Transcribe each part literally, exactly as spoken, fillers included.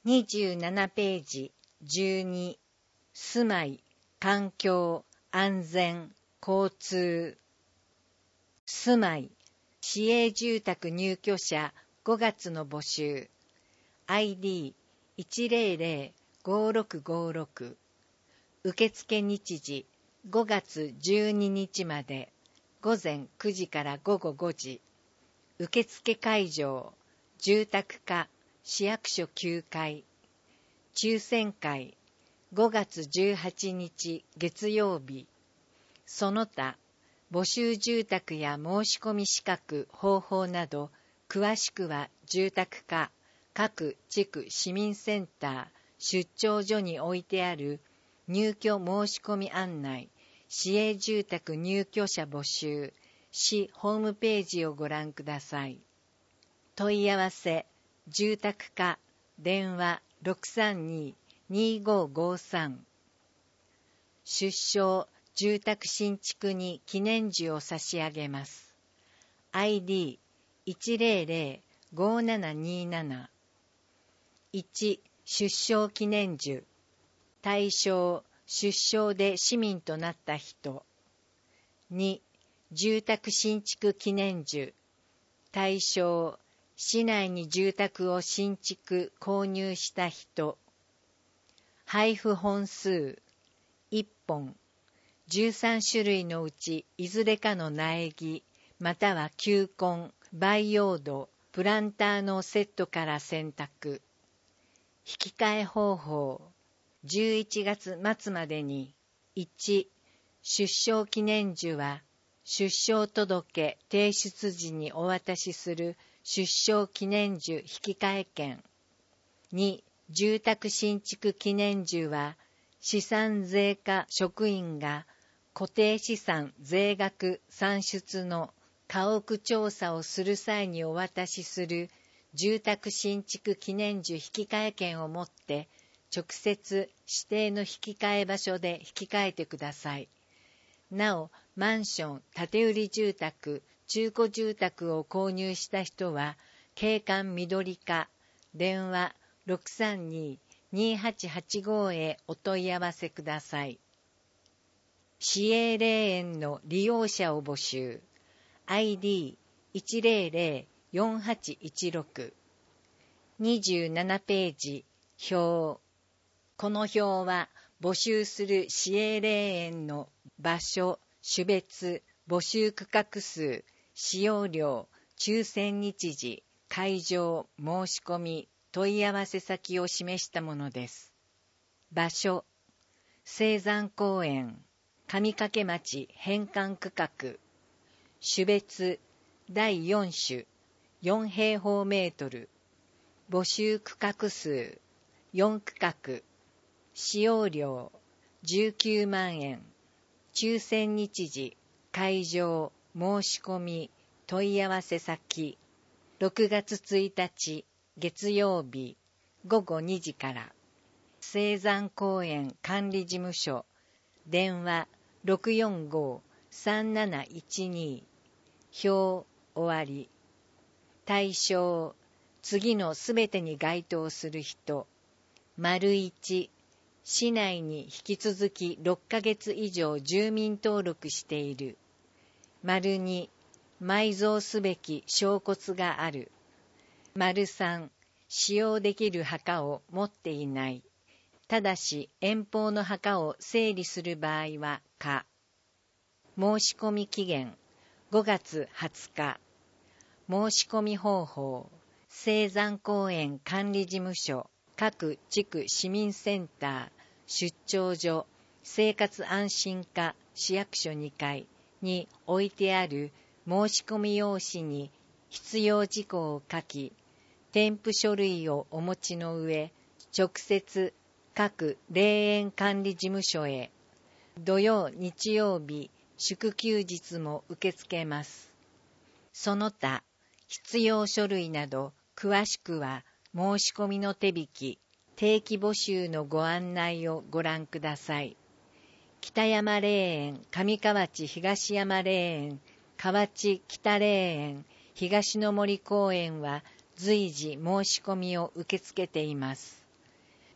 にじゅうななページじゅうに、住まい、環境、安全、交通。住まい、市営住宅入居者ごがつの募集。アイディーいちゼロゼロ ごろくごろく。受付日時ごがつじゅうににちまで、午前くじから午後ごじ。受付会場、住宅課、市役所きゅうかい。抽選会、ごがつじゅうはちにち月曜日。その他、募集住宅や申し込み資格、方法など、詳しくは住宅課、各地区市民センター、出張所に置いてある入居申し込み案内、市営住宅入居者募集、市ホームページをご覧ください。問い合わせ、住宅課、電話 ろくさんに にごごさん。出生、住宅新築に記念樹を差し上げます。アイディーいちゼロゼロ ごななになな。いち、出生記念樹。対象、出生で市民となった人。に、住宅新築記念樹。対象、市内に住宅を新築購入した人。配布本数、いっぽん。じゅうさんしゅるいのうちいずれかの苗木、または球根、培養土、プランターのセットから選択。引き換え方法、じゅういちがつまつまでに、いち、出生記念樹は、出生届提出時にお渡しする出生記念樹引き換え券。に、住宅新築記念樹は、資産税課職員が固定資産税額算出の家屋調査をする際にお渡しする住宅新築記念樹引き換え券を持って直接指定の引き換え場所で引き換えてください。なお、マンション、建売住宅、中古住宅を購入した人は景観緑課電話 ろくさんに にはちはちご へお問い合わせください。市営霊園の利用者を募集。アイディーいちゼロゼロ よんはちいちろく。にじゅうななページ、表。この表は募集する市営霊園の場所、種別、募集区画数、使用料、抽選日時、会場、申し込み、問い合わせ先を示したものです。場所、青山公園、上掛町返還区画。種別、だいよん種、よんへいほうメートル。募集区画数、よん区画。使用料、じゅうきゅうまんえん。抽選日時、会場、申し込み、問い合わせ先。ろくがつついたち、月曜日、ごごにじから。青山公園管理事務所。電話 ろくよんご さんなないちに。表、終わり。対象、次のすべてに該当する人。丸いち、市内に引き続きろっかげつ以上住民登録している。丸に、埋蔵すべき証骨がある。丸さん、使用できる墓を持っていない。ただし遠方の墓を整理する場合は可。申し込み期限ごがつはつか。申し込み方法、青山公園管理事務所、各地区市民センター、出張所、生活安心課市役所にかいに置いてある申し込み用紙に必要事項を書き、添付書類をお持ちの上、直接各霊園管理事務所へ。土曜、日曜日、祝休日も受け付けます。その他、必要書類など詳しくは申し込みの手引き、定期募集のご案内をご覧ください。北山霊園、上河内東山霊園、河内北霊園、東の森公園は随時申し込みを受け付けています。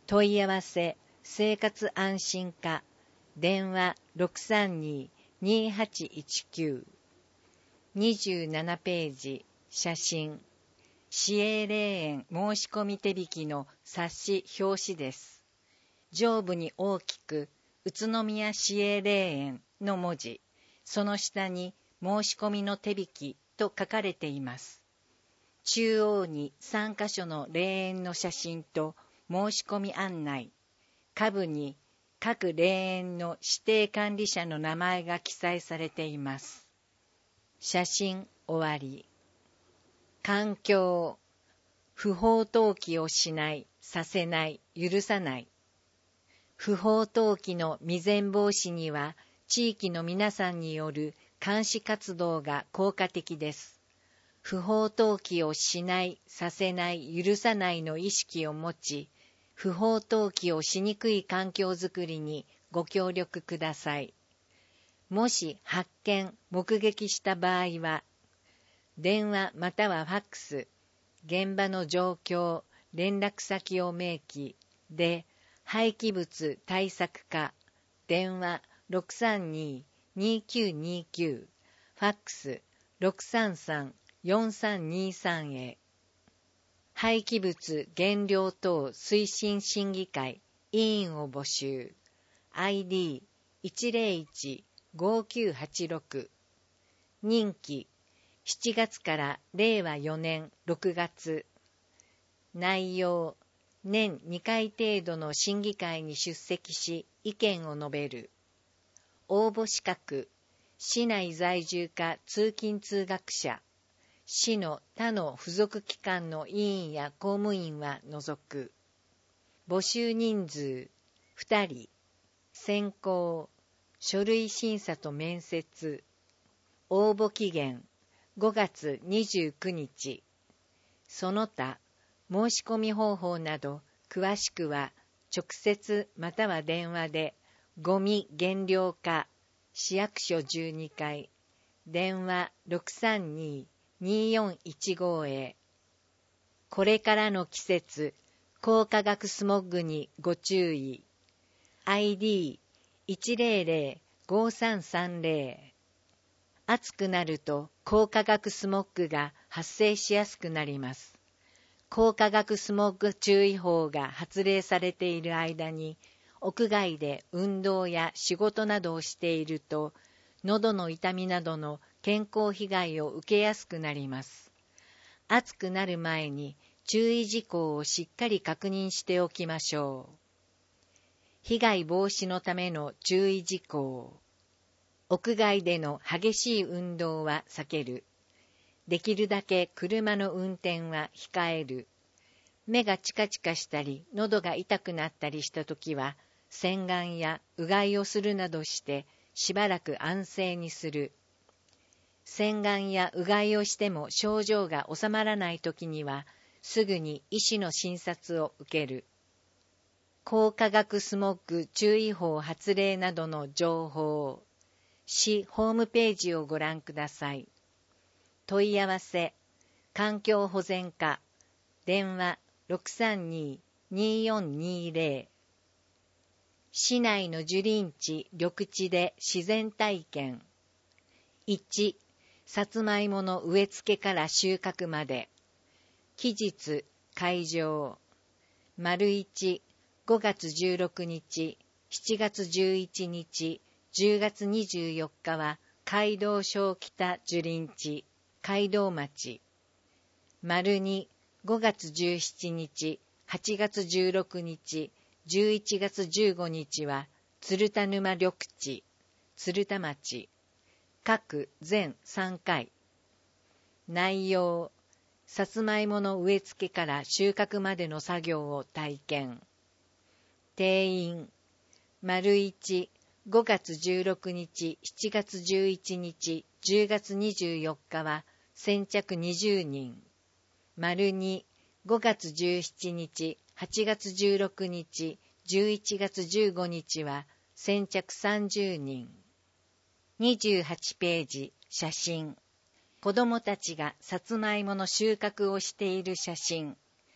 問い合わせ生活安心課電話 ろくさんに にはちいちきゅう にじゅうななページ写真市営霊園申し込み手引きの冊子表紙です。上部に大きく宇都宮市営霊園の文字、その下に申し込みの手引きと書かれています。中央にさんかしょの霊園の写真と申し込み案内、下部に各霊園の指定管理者の名前が記載されています。写真終わり。環境、不法投棄をしない、させない、許さない。不法投棄の未然防止には、地域の皆さんによる監視活動が効果的です。不法投棄をしない、させない、許さないの意識を持ち、不法投棄をしにくい環境づくりにご協力ください。もし発見、目撃した場合は、電話またはファックス、現場の状況、連絡先を明記で、廃棄物対策課、電話 ろくさんに にきゅうにきゅう、ファックス ろくさんさん よんさんにさん へ。廃棄物減量等推進審議会委員を募集。アイディーいちゼロいち ごきゅうはちろく。任期しちがつかられいわよねんろくがつ。内容、年にかい程度の審議会に出席し意見を述べる。応募資格、市内在住か通勤通学者、市の他の付属機関の委員や公務員は除く。募集人数ふたり。選考、書類審査と面接。応募期限ごがつにじゅうくにち。その他、申し込み方法など詳しくは直接または電話でゴミ減量課市役所じゅうにかい電話 ろくさんに によんいちご へ。これからの季節、高化学スモッグにご注意。アイディーいちゼロゼロ ごさんさんゼロ。暑くなると高化学スモッグが発生しやすくなります。高化学スモッグ注意報が発令されている間に、屋外で運動や仕事などをしていると、喉の痛みなどの健康被害を受けやすくなります。暑くなる前に注意事項をしっかり確認しておきましょう。被害防止のための注意事項。屋外での激しい運動は避ける。できるだけ車の運転は控える。目がチカチカしたり、喉が痛くなったりしたときは、洗顔やうがいをするなどして、しばらく安静にする。洗顔やうがいをしても症状が治まらないときには、すぐに医師の診察を受ける。高化学スモッグ注意報発令などの情報。市ホームページをご覧ください。問い合わせ、環境保全課、電話 ろくさんに によんにゼロ。市内の樹林地、緑地で自然体験。いち、さつまいもの植え付けから収穫まで。期日、会場。丸いち、ごがつじゅうろくにち、しちがつじゅういちにち、じゅうがつにじゅうよっかは街道小北樹林地、街道町。丸に、ごがつじゅうしちにち、はちがつじゅうろくにち、じゅういちがつじゅうごにちは鶴田沼緑地、鶴田町。各全さんかい。内容、さつまいもの植え付けから収穫までの作業を体験。定員、丸いち、ごがつじゅうろくにち、しちがつじゅういちにち、じゅうがつにじゅうよっかは先着にじゅうにん。丸に、ごがつじゅうしちにち、はちがつじゅうろくにち、じゅういちがつじゅうごにちは先着さんじゅうにん。にじゅうはちページ、写真。子どもたちがさつまいもの収穫をしている写真。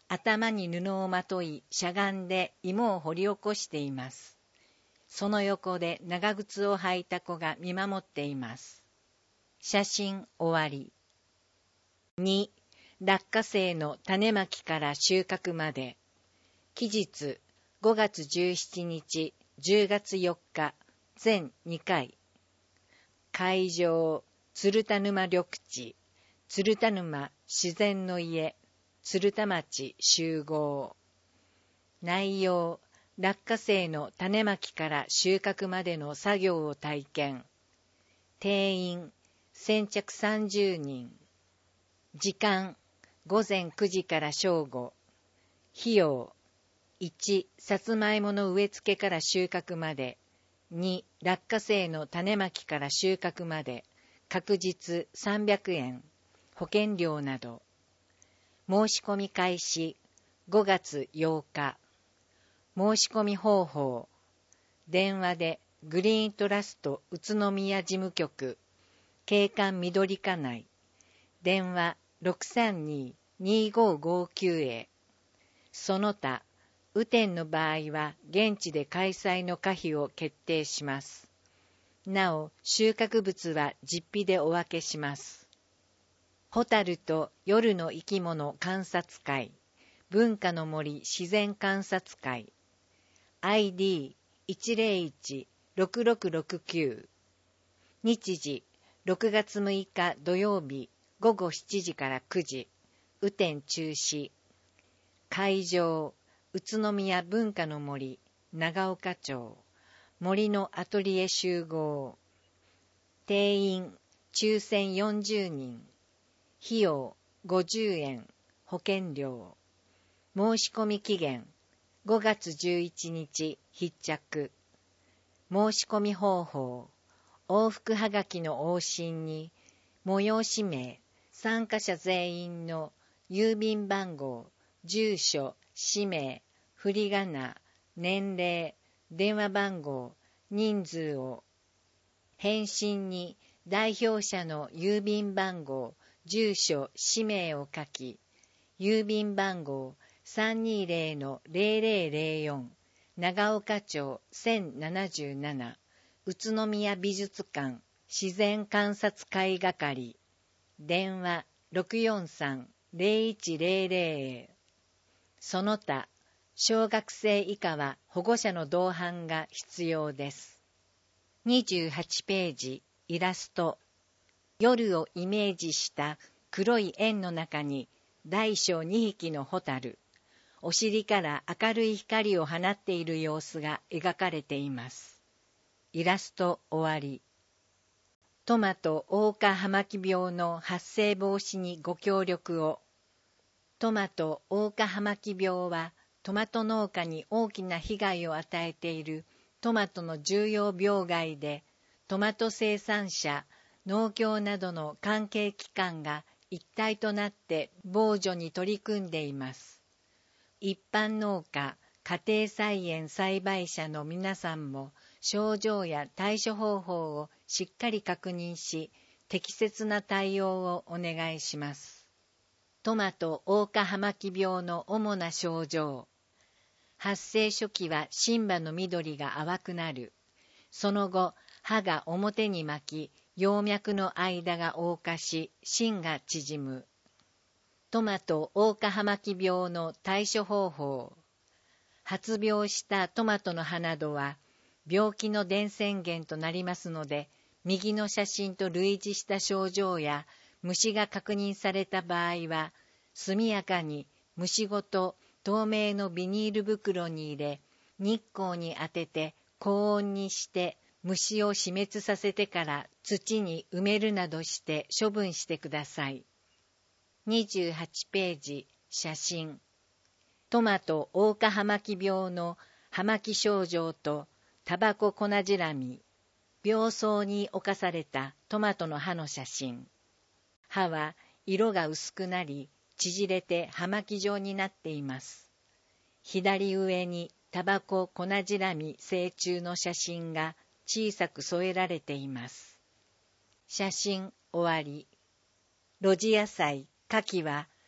頭に布をまとい、しゃがんで芋を掘り起こしています。その横で長靴を履いた子が見守っています。写真終わり。に、落花生の種まきから収穫まで。期日、ごがつじゅうしちにち、じゅうがつよっか、全にかい。会場、鶴田沼緑地、鶴田沼自然の家、鶴田町集合。内容、落花生の種まきから収穫までの作業を体験。定員、先着さんじゅうにん。時間、ごぜんくじから正午。費用、いち、さつまいもの植え付けから収穫まで。に、落花生の種まきから収穫まで。各日さんびゃくえん。保険料など。申し込み開始、ごがつようか。申し込み方法。電話でグリーントラスト宇都宮事務局、景観緑課内。電話 ろくさんに にーごーごーきゅう へ。その他、雨天の場合は現地で開催の可否を決定します。なお、収穫物は実費でお分けします。ホタルと夜の生き物観察会、文化の森自然観察会、アイディーいちぜろいち ろくろくろくきゅう。日時、ろくがつむいか土曜日、ごごしちじからくじ、雨天中止。会場、宇都宮文化の森、長岡町、森のアトリエ集合。定員、抽選よんじゅうにん。費用、ごじゅうえん。保険料。申し込み期限、ごがつじゅういちにち必着。申し込み方法、往復はがきの往診に、催し名、参加者全員の郵便番号、住所、氏名、振り仮名、年齢、電話番号、人数を。返信に代表者の郵便番号、住所、氏名を書き、郵便番号 さんにーぜろのぜろぜろぜろよん、長岡町せんななじゅうなな、宇都宮美術館自然観察会係。電話 ろくよんさん ぜろいちぜろぜろ へ。その他、小学生以下は保護者の同伴が必要です。にじゅうはちページ、イラスト。夜をイメージした黒い円の中に大小にひきのホタル、お尻から明るい光を放っている様子が描かれています。イラスト終わり。トマト黄化葉巻病の発生防止にご協力を。トマト黄化葉巻病はトマト農家に大きな被害を与えているトマトの重要病害で、トマト生産者、農協などの関係機関が一体となって防除に取り組んでいます。一般農家、家庭菜園栽培者の皆さんも症状や対処方法をしっかり確認し、適切な対応をお願いします。トマト黄化葉巻病の主な症状。発生初期は芯葉の緑が淡くなる。その後、葉が表に巻き、葉脈の間が黄化し、芯が縮む。トマト黄化葉巻病の対処方法。発病したトマトの葉などは、病気の伝染源となりますので、右の写真と類似した症状や虫が確認された場合は、速やかに虫ごと透明のビニール袋に入れ、日光に当てて高温にして虫を死滅させてから土に埋めるなどして処分してください。にじゅうはちページ、写真。トマト黄化葉巻病の葉巻症状とタバコ粉じらみ、病巣に侵されたトマトの葉の写真。葉は色が薄くなり、縮れて葉巻状になっています。左上にタバコ粉じらみ成虫の写真が小さく添えられています。写真終わり。露地野菜、牡蠣は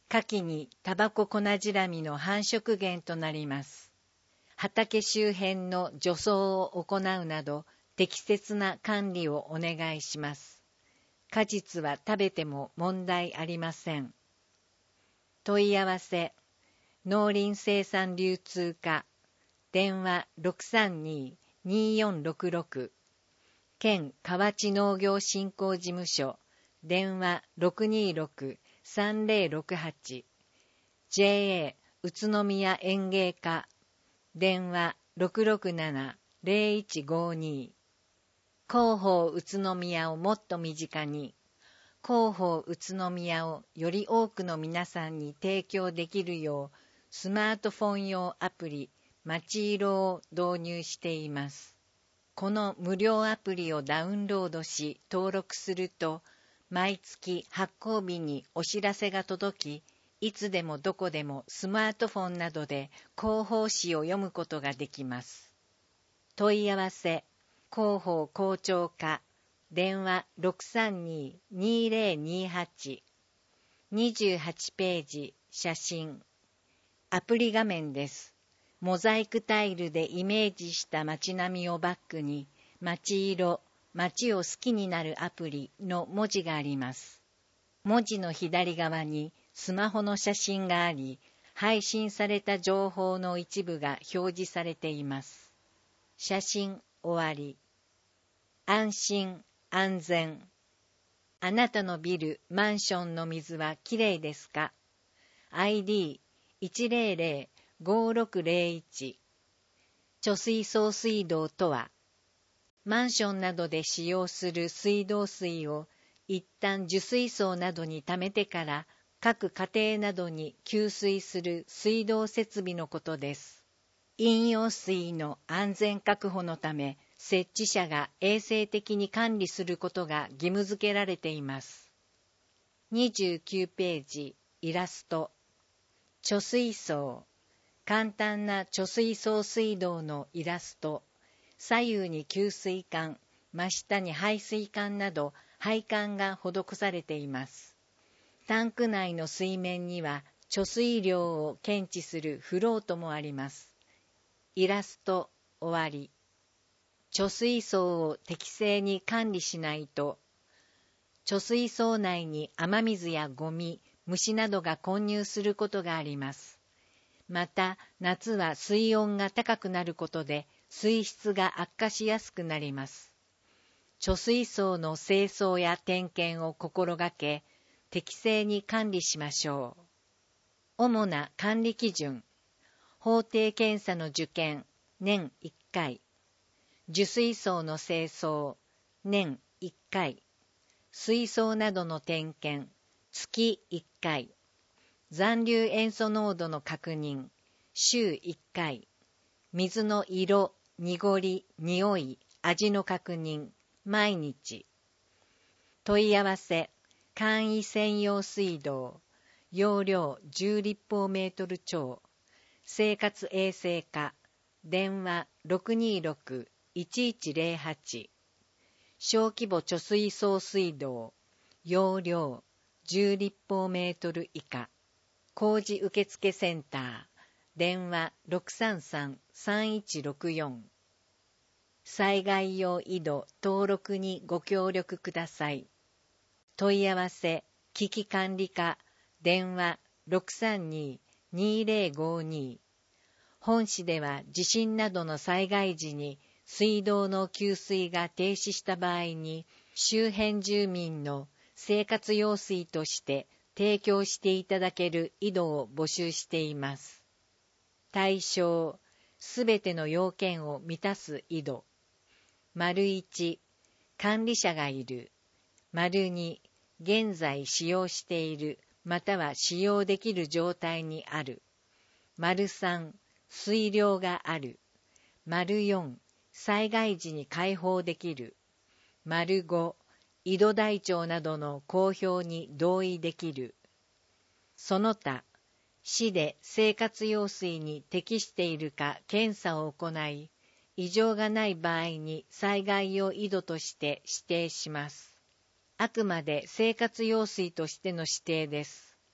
夏季にタバコ粉じらみの繁殖源となります。畑周辺の除草を行うなど、適切な管理をお願いします。果実は食べても問題ありません。問い合わせ、農林生産流通課、電話 ろくさんにーにーよんろくろく、県河内農業振興事務所、電話 ろくにーろくさんぜろろくはち、ジェーエー 宇都宮園芸課、電話 ろくろくななぜろいちごに、広報宇都宮をもっと身近に、広報宇都宮をより多くの皆さんに提供できるよう、スマートフォン用アプリ、まちいろを導入しています。この無料アプリをダウンロードし登録すると、毎月発行日にお知らせが届き、いつでもどこでもスマートフォンなどで広報誌を読むことができます。問い合わせ、広報校長課、電話 ろくさんにーにーぜろにはち、にじゅうはちページ、写真。アプリ画面です。モザイクタイルでイメージした街並みをバックに、街色、街を好きになるアプリの文字があります。文字の左側にスマホの写真があり、配信された情報の一部が表示されています。写真終わり。安心、安全。あなたのビル、マンションの水はきれいですか？ アイディーいちぜろぜろごろくぜろいち。貯水送水道とは、マンションなどで使用する水道水を一旦受水槽などに溜めてから各家庭などに給水する水道設備のことです。飲用水の安全確保のため、設置者が衛生的に管理することが義務付けられています。にじゅうきゅうページ、イラスト。貯水槽。簡単な貯水送水道のイラスト。左右に給水管、真下に排水管など配管が施されています。タンク内の水面には貯水量を検知するフロートもあります。イラスト終わり。貯水槽を適正に管理しないと、貯水槽内に雨水やゴミ、虫などが混入することがあります。また、夏は水温が高くなることで、水質が悪化しやすくなります。貯水槽の清掃や点検を心がけ、適正に管理しましょう。主な管理基準。法定検査の受験、年いっかい。受水槽の清掃、年いっかい。水槽などの点検、月いっかい。残留塩素濃度の確認、週いっかい。水の色、濁り、匂い、味の確認、毎日。問い合わせ、簡易専用水道、容量じゅう立方メートル超、生活衛生課、電話 ろくにーろくいちいちぜろはち。小規模貯水送水道、容量じゅう立方メートル以下。工事受付センター、電話 ろくさんさんさんいちろくよん。災害用井戸登録にご協力ください。問い合わせ、危機管理課、電話 ろくさんにーにーぜろごに。本市では地震などの災害時に水道の給水が停止した場合に、周辺住民の生活用水として提供していただける井戸を募集しています。対象、すべての要件を満たす井戸。丸いち、管理者がいる。丸に、現在使用している、または使用できる状態にある。丸さん、水量がある。丸よん、災害時に開放できる。丸ご、井戸台帳などの公表に同意できる。その他、市で生活用水に適しているか検査を行い、異常がない場合に災害用井戸として指定します。あくまで生活用水としての指定です。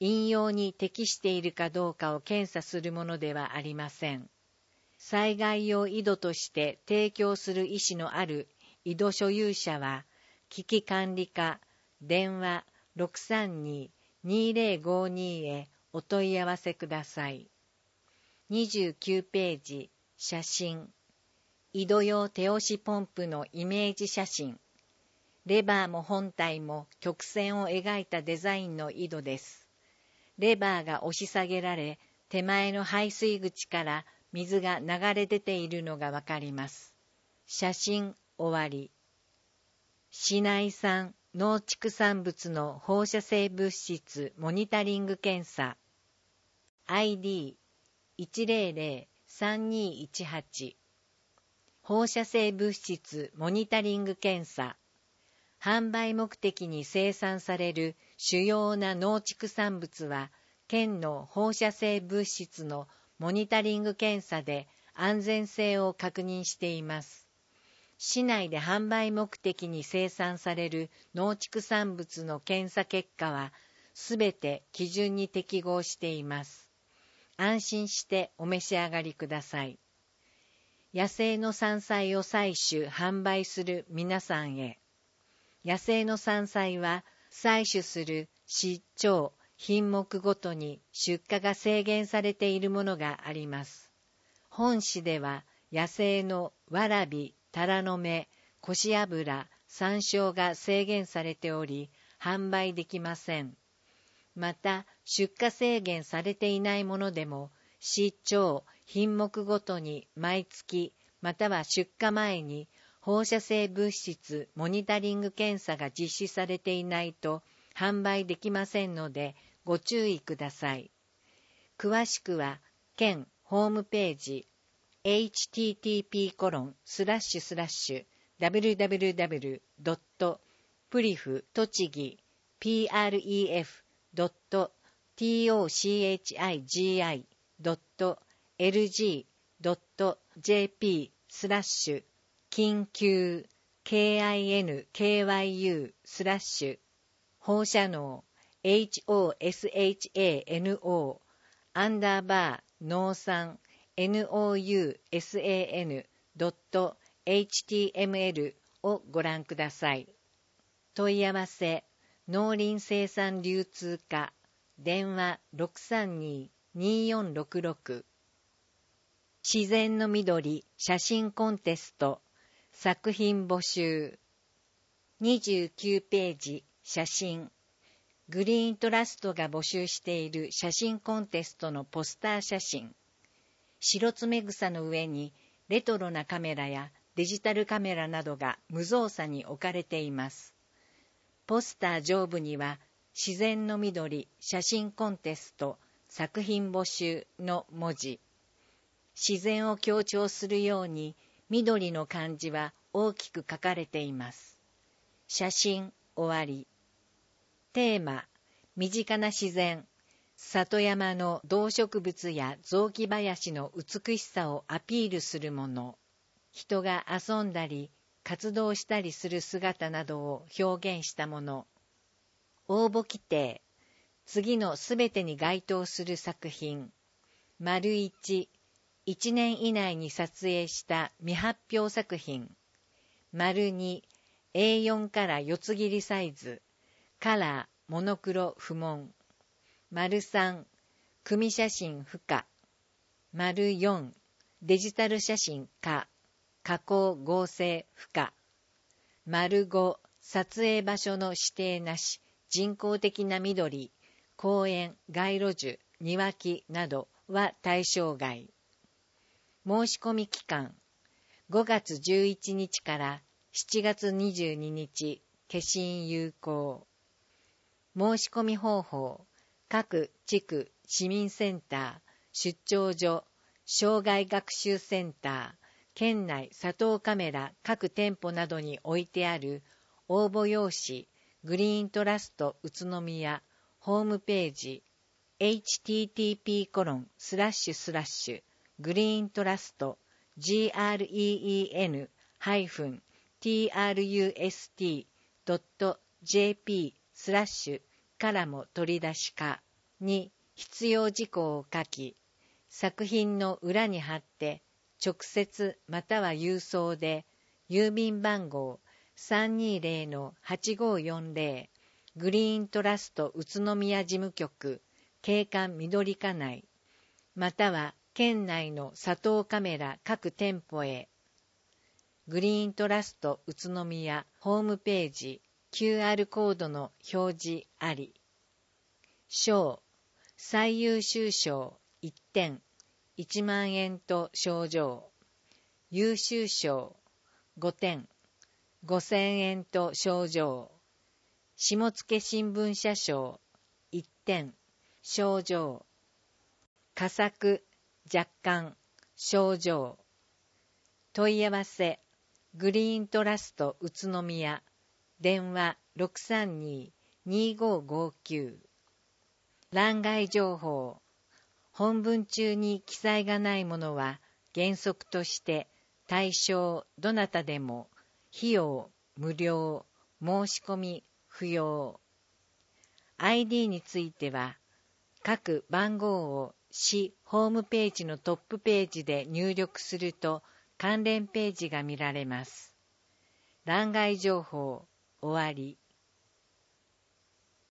引用に適しているかどうかを検査するものではありません。災害用井戸として提供する意思のある井戸所有者は、危機管理課電話 ろくさんに にぜろごに へお問い合わせください。にじゅうきゅうページ、写真。井戸用手押しポンプのイメージ写真。レバーも本体も曲線を描いたデザインの井戸です。レバーが押し下げられ、手前の排水口から水が流れ出ているのがわかります。写真終わり。市内産農畜産物の放射性物質モニタリング検査 アイディーいちぜろぜろさんにいちはち 放射性物質モニタリング検査。販売目的に生産される主要な農畜産物は県の放射性物質のモニタリング検査で安全性を確認しています。市内で販売目的に生産される農畜産物の検査結果はすべて基準に適合しています。安心してお召し上がりください。野生の山菜を採取・販売する皆さんへ。野生の山菜は採取する市町品目ごとに出荷が制限されているものがあります。本市では野生のわらび、タラの芽、こし油、山椒が制限されており、販売できません。また、出荷制限されていないものでも、市町品目ごとに毎月、または出荷前に放射性物質モニタリング検査が実施されていないと販売できませんので、ご注意ください。詳しくは、県ホームページ、エイチティーティーピーコロンスラッシュスラッシュダブリュダブリュダブリュドットプリフ栃木 ピーアールイーエフドットトチギドットエルジードットジェーピースラッシュ緊急 ケーアイエヌケーワイユー スラッシュ放射能 エイチオーエスエイチエーエヌオー アンダーバー農産ノウサンドットエイチティーエムエル をご覧ください。問い合わせ農林生産流通課電話 ろくさんに にーよんろくろく 自然の緑写真コンテスト作品募集にじゅうきゅうページ写真グリーントラストが募集している写真コンテストのポスター写真白爪草の上にレトロなカメラやデジタルカメラなどが無造作に置かれています。ポスター上部には自然の緑写真コンテスト作品募集の文字。自然を強調するように緑の漢字は大きく書かれています。写真終わり。テーマ、身近な自然。里山の動植物や雑木林の美しさをアピールするもの、人が遊んだり活動したりする姿などを表現したもの。応募規定、次のすべてに該当する作品。丸一、いちねん以内に撮影した未発表作品。丸二、エーよん から四つ切りサイズ、カラー、モノクロ、不問。丸三、組写真不可。丸四、デジタル写真可。加工合成不可。丸五、撮影場所の指定なし、人工的な緑、公園、街路樹、庭木などは対象外。申し込み期間、ごがつじゅういちにちからしちがつにじゅうににち、消印有効。申し込み方法、各地区市民センター、出張所、障害学習センター、県内佐藤カメラ各店舗などに置いてある応募用紙、グリーントラスト宇都宮ホームページ エイチティーティーピーコロンスラッシュスラッシュグリーントラスト グレーン トラスト ドット ジェーピー スラッシュからも取り出しかに必要事項を書き、作品の裏に貼って直接または郵送で郵便番号 さんにーぜろのはちごーよんぜろ グリーントラスト宇都宮事務局景観緑課内または県内の佐藤カメラ各店舗へ。グリーントラスト宇都宮ホームページ キューアール コードの表示あり。賞、最優秀賞いってんいちまんえんと賞状。優秀賞ごてんごせんえんと賞状。下野新聞社賞いってん賞状。佳作若干賞状。問い合わせグリーントラスト宇都宮電話 ろくさんにーにーごーごーきゅう。欄外情報、本文中に記載がないものは原則として対象どなたでも費用無料、申し込み不要。 アイディー については各番号を市ホームページのトップページで入力すると関連ページが見られます。欄外情報終わり。